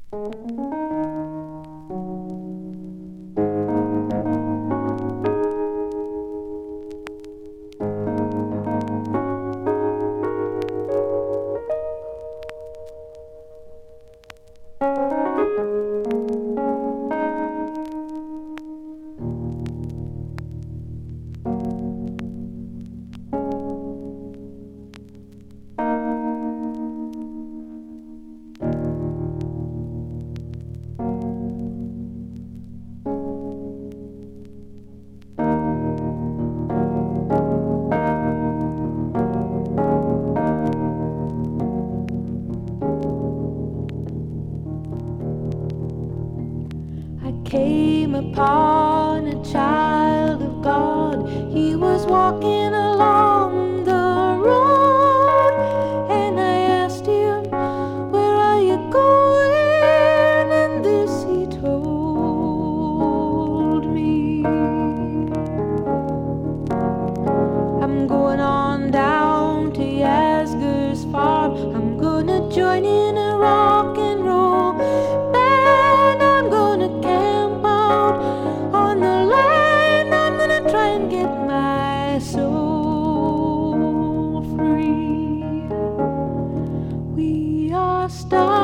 Came upon a child of God. He was walking along the road, and I asked him, "Where are you going?" And this he told me: "I'm going on down to Yasgur's farm. I'm gonna join in a rock and roll band. I'm gonna camp out on the land. I'm gonna try and get my soul free. We are stars.